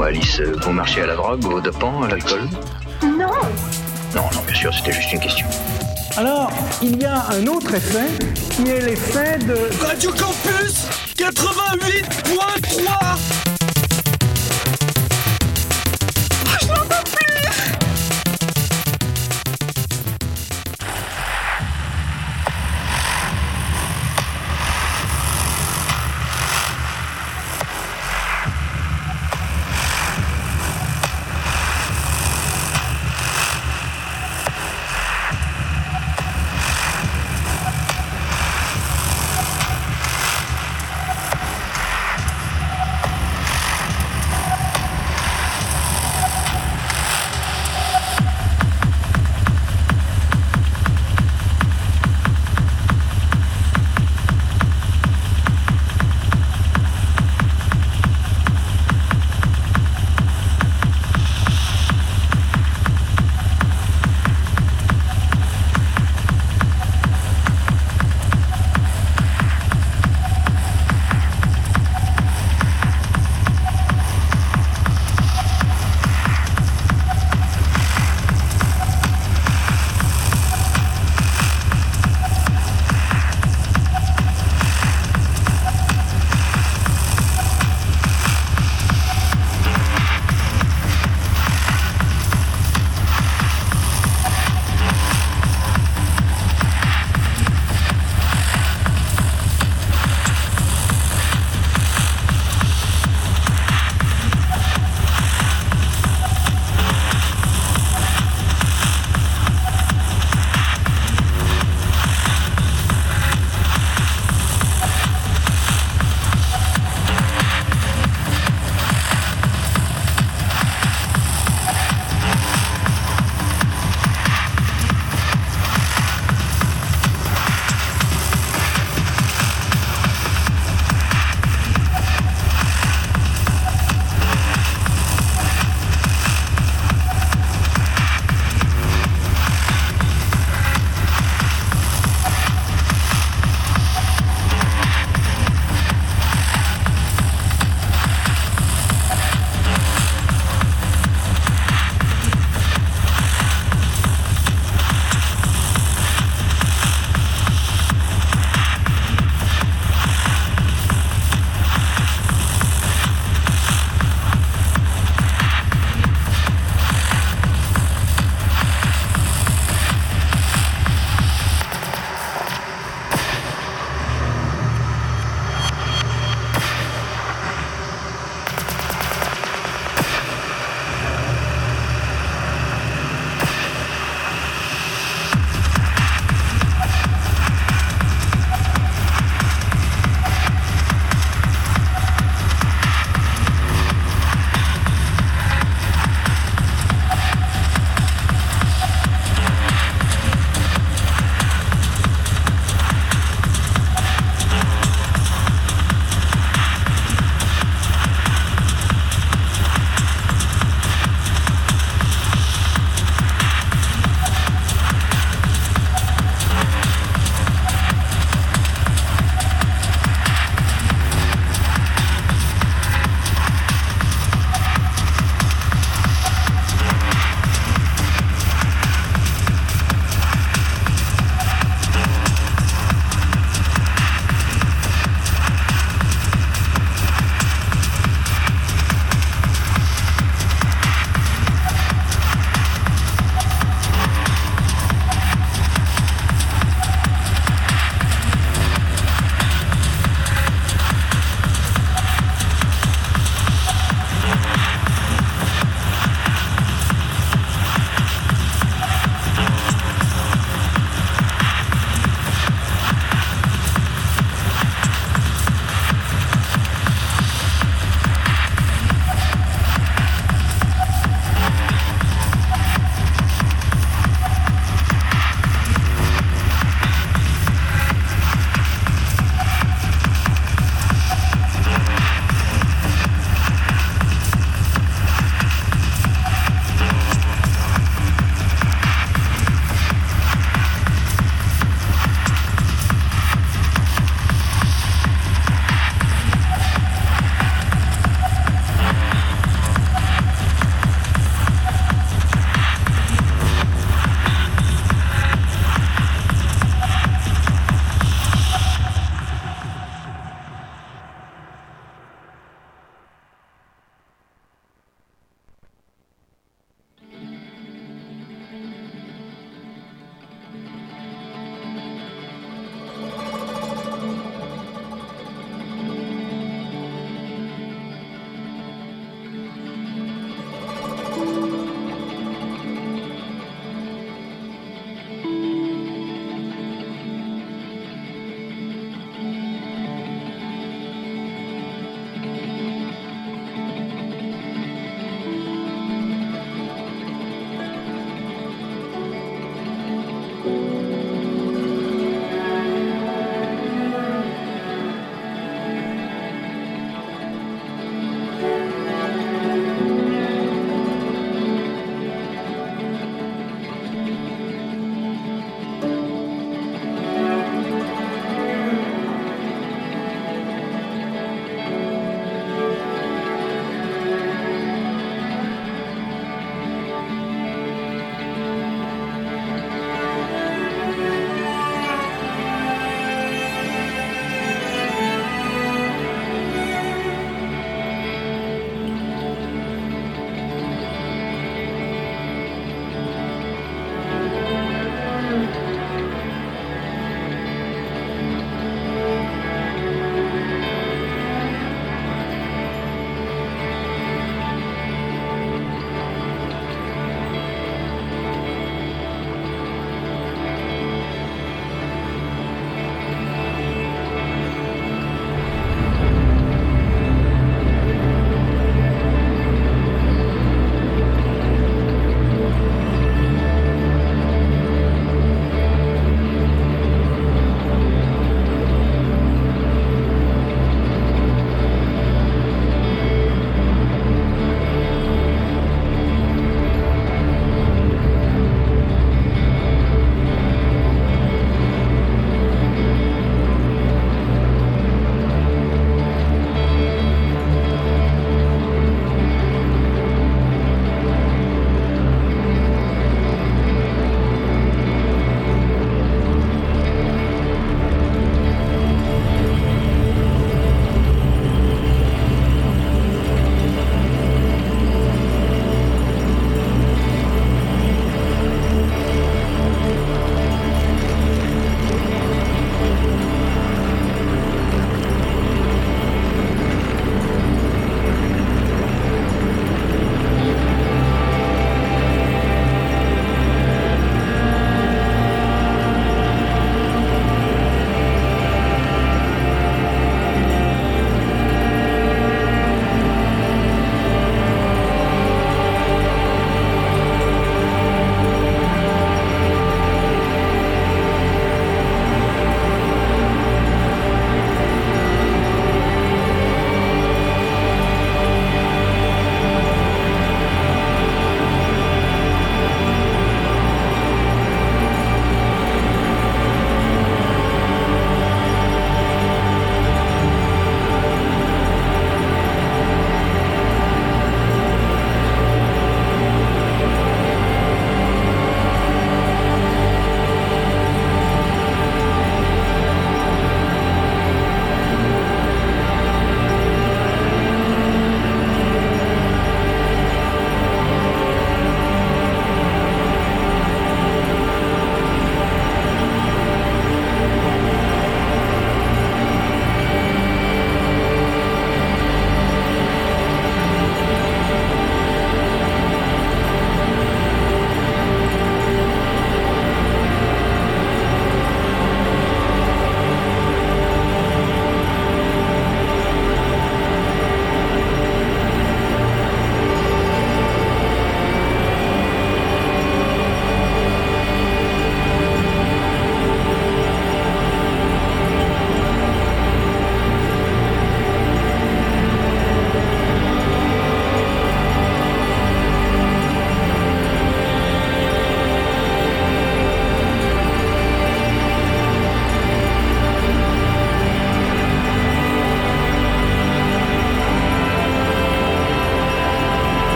Ouais, Alice, vous marchez à la drogue, au dopant, à l'alcool? Non. Non, bien sûr, c'était juste une question. Alors, il y a un autre effet qui est l'effet de... Radio Campus 88.3. Je n'entends plus.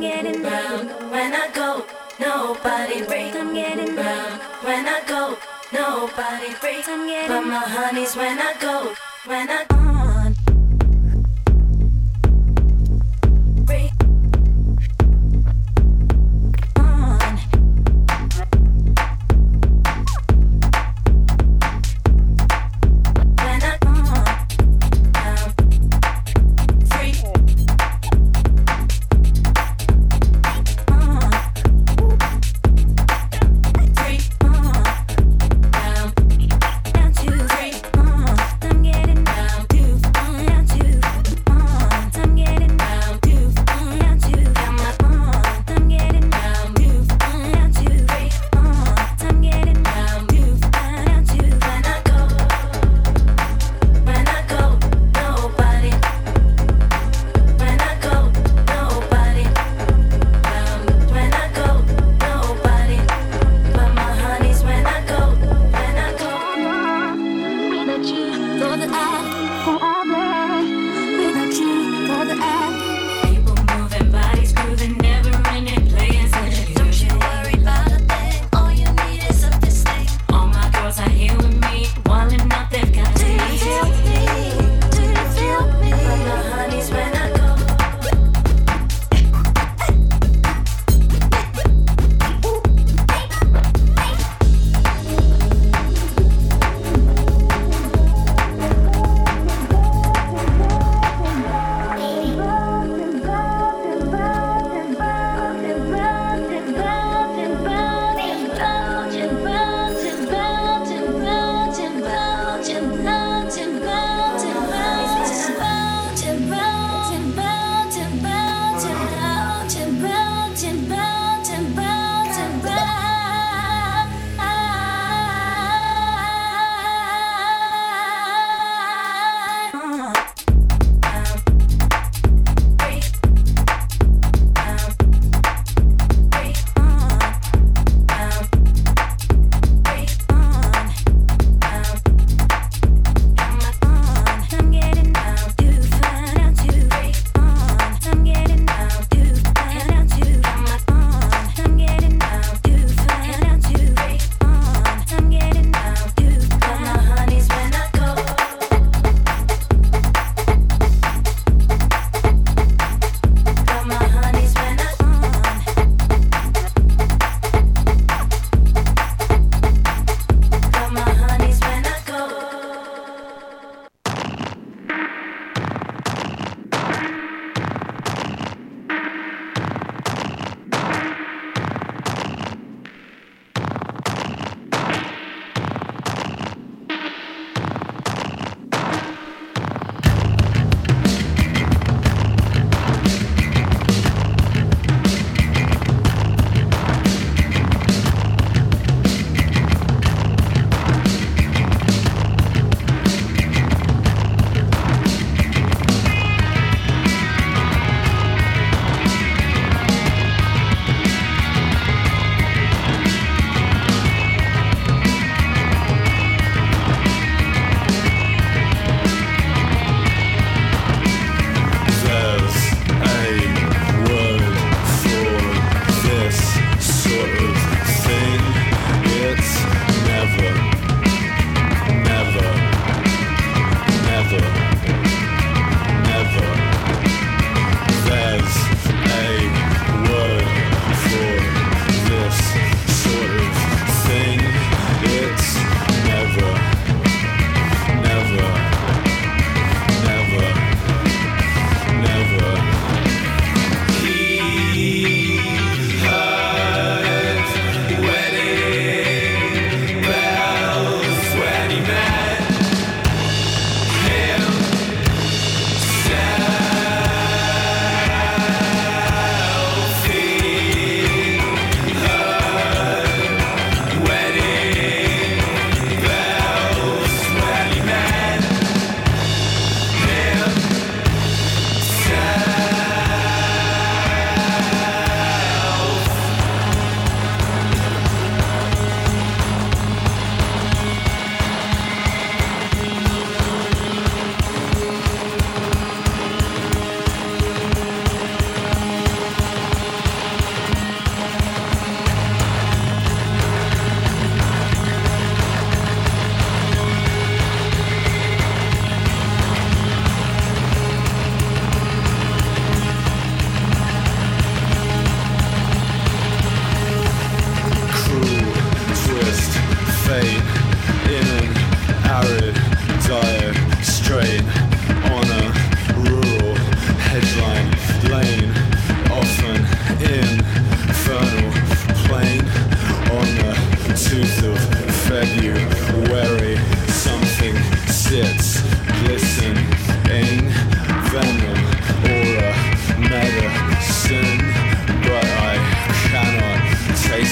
getting round. When I go, nobody breaks. I'm getting round. When I go, nobody breaks. I'm getting but my honey's when I go, when I on. Break. On. When I on. Free. I'm getting down to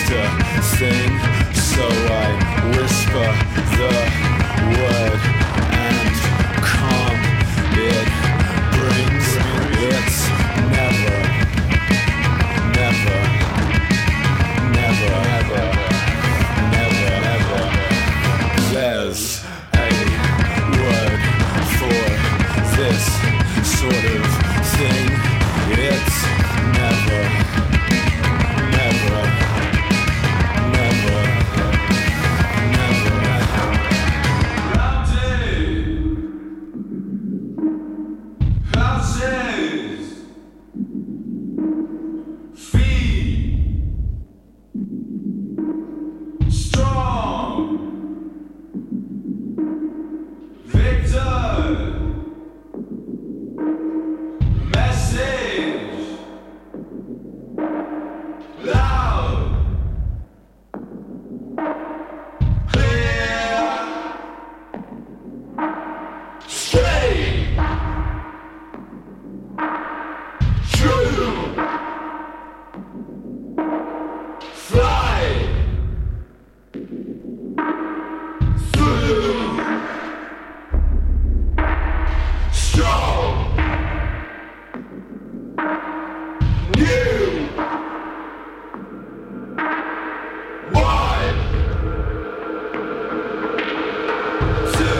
to sing, so I whisper the word and calm it brings. It's never, never, never, never, never, never. There's a word for this sort of thing. It's never, never, never, never. Houses, feet, strong, Victor, message, loud, clear, straight, true, fly, through, strong, new, one, two.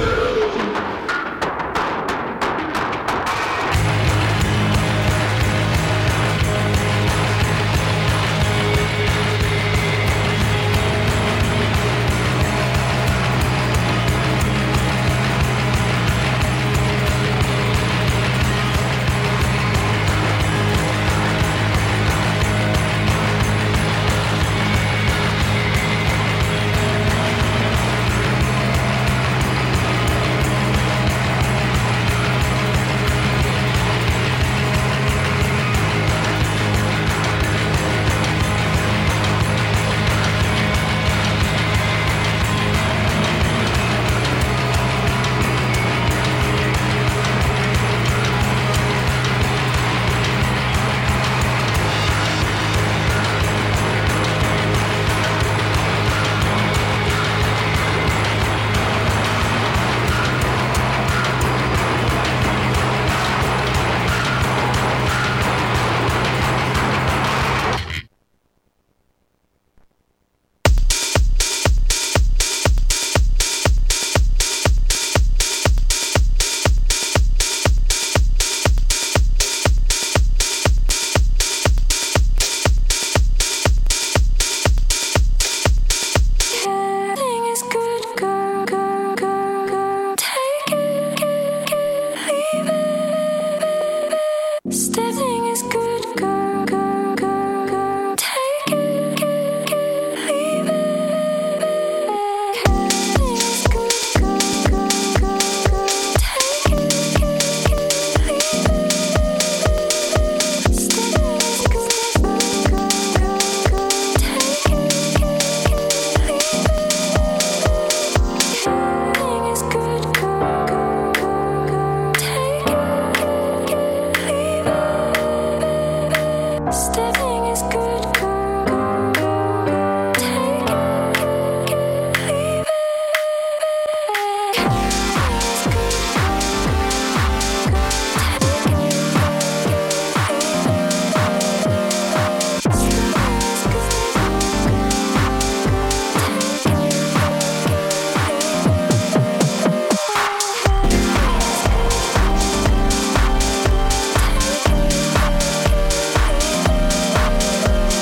Everything is good, girl, girl, girl, girl. Take it, leave it. Everything is good, girl, girl, girl, girl. Take it, leave it. Everything is good, girl, girl, girl, girl. Take it, leave it. Everything is good, girl, girl, girl, girl. Take it, leave it. Everything is good, girl, girl, girl, girl. Take it, leave it. Everything is good, girl, girl, girl, girl. Take it, leave it. Everything is good, girl, girl, girl.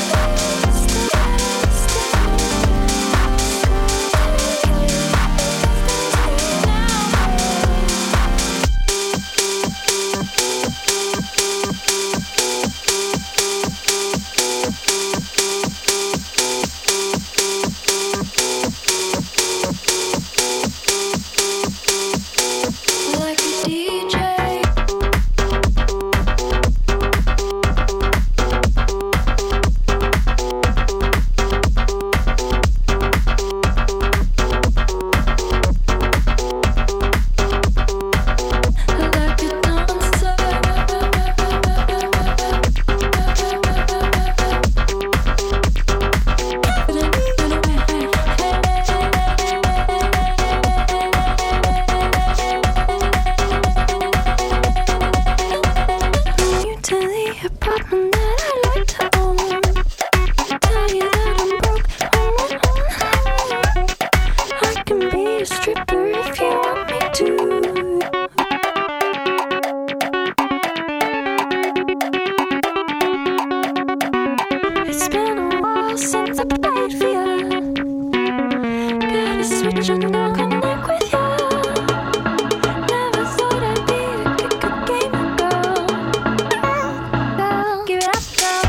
to play it for you. Gotta switch on and connect with you. Never thought I'd be a good gamer, girl. Girl, give it up,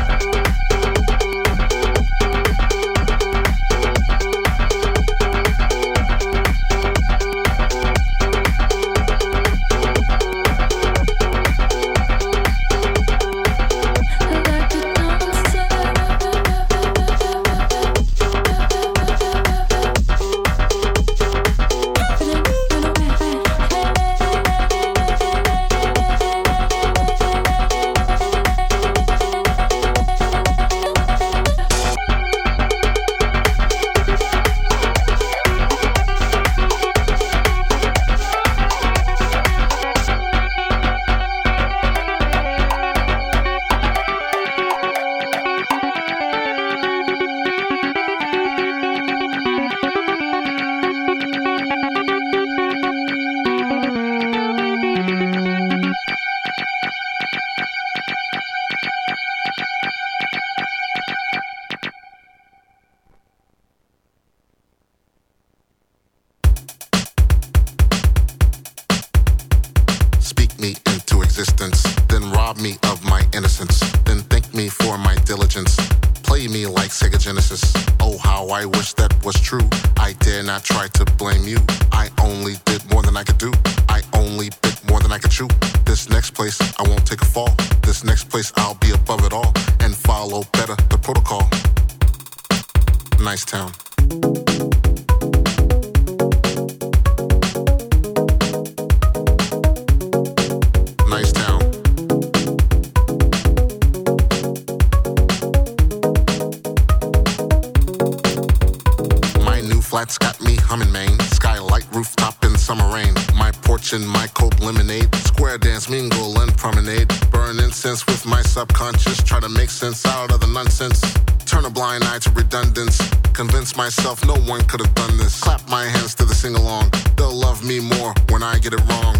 myself, no one could have done this. Clap my hands to the sing-along. They'll love me more when I get it wrong.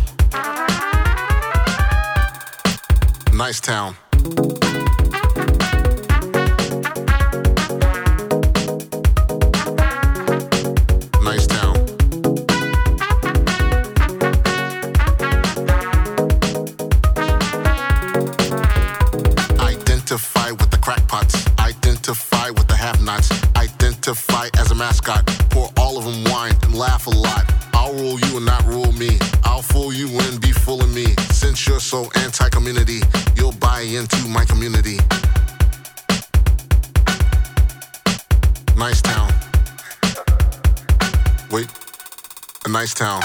Nice town. Nice town. Identify with the crackpots. Identify with the have-nots. Identify as a mascot. Pour all of them wine and laugh a lot. I'll rule you and not rule me. I'll fool you and be full of me. Since you're so anti-community, you'll buy into my community. Nice town. Wait, a nice town.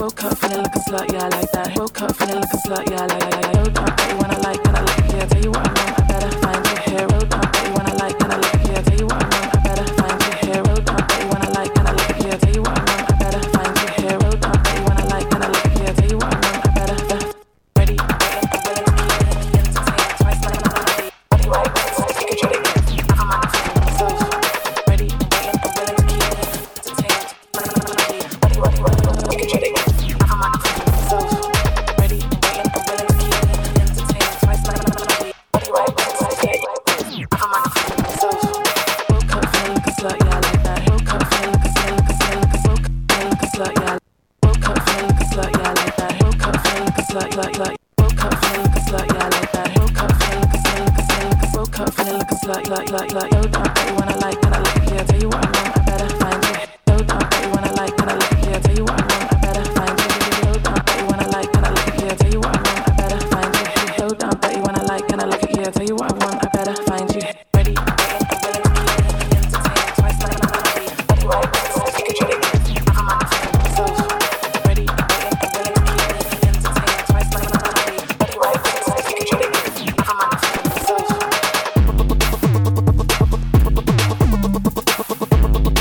Woke up feeling like a slut, yeah, I like that. Woke up feeling like a slut, yeah, I like that. Hold on, bet you wanna like, and I like it, yeah. Tell you what I want, I better find you here. Hold on, bet you wanna like, and I like it, yeah. Tell you what I want, I better find you here. Hold on, bet you wanna like, and I like it, yeah. Tell you what I want, I better find you here. Hold on, bet you wanna like, and I like it, yeah. Tell you what I want, I better ready, I'm willing to keep it entertained. Twice like my body, body right, so you can try it. I'm on so ready, I'm willing to keep it entertained. Body right, you can try it. I'm on so ready, I'm willing to keep it entertained. Twice like my body right, so you can try it. I'm on so woke up feeling like a slut, yeah, I like that. Woke up feeling like a slut, yeah. Woke up feeling like a slut, yeah, I like that. Woke up feeling like a slut, like. Woke up feeling like a slut, yeah, I like that. Woke up feeling like a slut, woke up feeling like a slut, like. Hold on, bet you wanna like, and I like it, yeah. Tell you what I want, I better find you. Hold on, bet you wanna like, and I like it, yeah. Tell you what I want, I better find you. Hold on, bet you wanna like, and I like it, yeah. Tell you what I want, I better find you. Hold on, bet you wanna like, and I like it, yeah. Tell you what I want, I better find you. Ready, I'm willing to keep it entertained. Twice like my body right, so you can try it. I'm on so ready, I'm willing to keep it entertained. Twice like my body right, so you can try it. I'm on so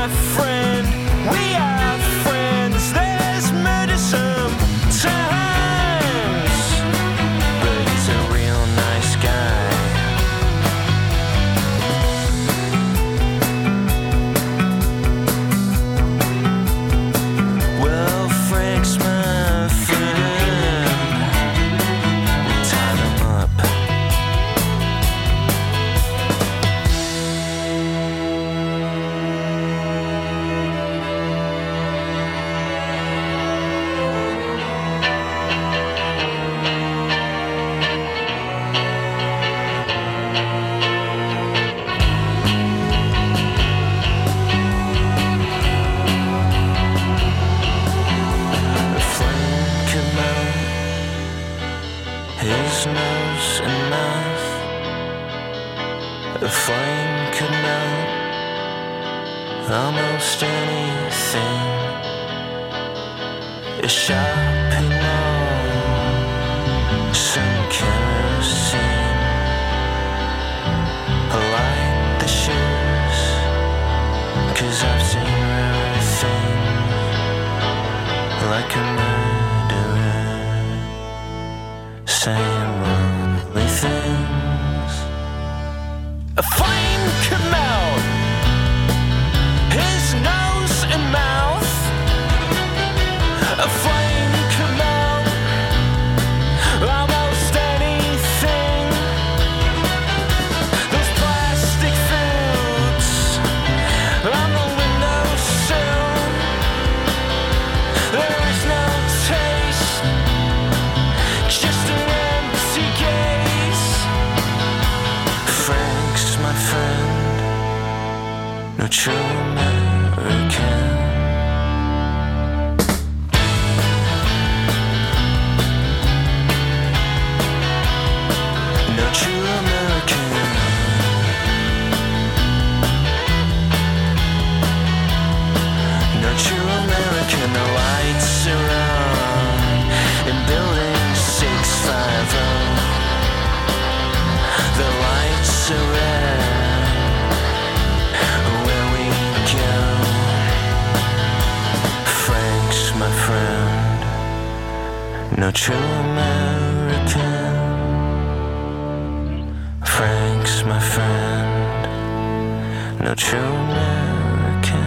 my friend. We are friends. There's murder sometimes, but he's a real nice guy. Well, Frank's my friend. Tie them up. The flame came out, his nose and mouth. The flame could melt almost anything. A shopping mall, some kerosene. I like the shoes, 'cause I've seen rare things, like a murderer saying lovely things. A flame could melt his nose and mouth. A flame could melt almost anything. Those plastic fruits on the windowsill. There is no taste, just an empty gaze. Frank's my friend, no true American. No true American. No true American. The lights are on in building 650. The lights are red where we go. Frank's my friend, no true American. Frank's my friend, no true American.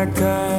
I got